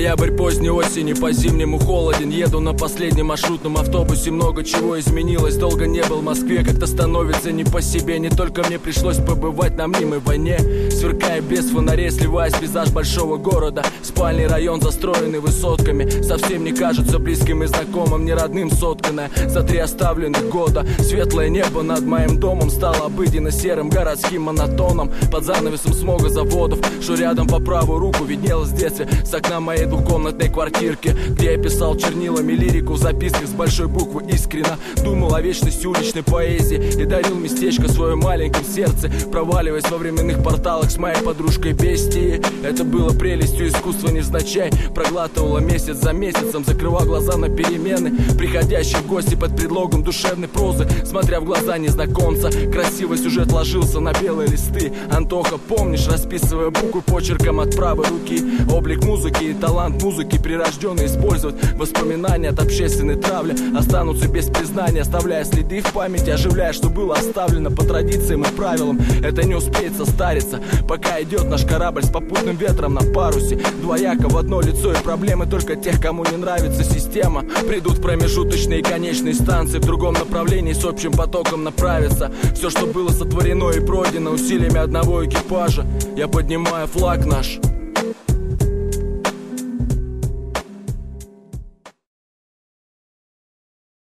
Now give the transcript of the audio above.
Ноябрь поздней осени, по-зимнему холоден. Еду на последнем маршрутном автобусе. Много чего изменилось, долго не был в Москве. Как-то становится не по себе. Не только мне пришлось побывать на мнимой войне. Сверкая без фонарей, сливаясь в пейзаж большого города. Спальный район, застроенный высотками, совсем не кажется близким и знакомым, не родным сотканное за 3 оставленных года. Светлое небо над моим домом стало обыденно серым городским монотоном. Под занавесом смога заводов, что рядом по правую руку виднелось в детстве с окна моей двухкомнатной квартирки, где я писал чернилами лирику в записках с большой буквы искренно. Думал о вечности уличной поэзии и дарил местечко в своем маленьком сердце, проваливаясь во временных порталах с моей подружкой бестией. Это было прелестью искусства невзначай. Проглатывала месяц за месяцем, закрывал глаза на перемены, приходящие в гости под предлогом душевной прозы, смотря в глаза незнакомца. Красивый сюжет ложился на белые листы. Антоха, помнишь, расписывая буквы почерком от правой руки. Облик музыки и талант музыки, прирожденный использовать воспоминания от общественной травли, останутся без признания, оставляя следы в памяти, оживляя, что было оставлено по традициям и правилам. Это не успеет состариться, пока идет наш корабль с попутным ветром на парусе. Двояко в одно лицо, и проблемы только тех, кому не нравится система. Придут промежуточные и конечные станции, в другом направлении с общим потоком направится. Все, что было сотворено и пройдено усилиями одного экипажа. Я поднимаю флаг наш.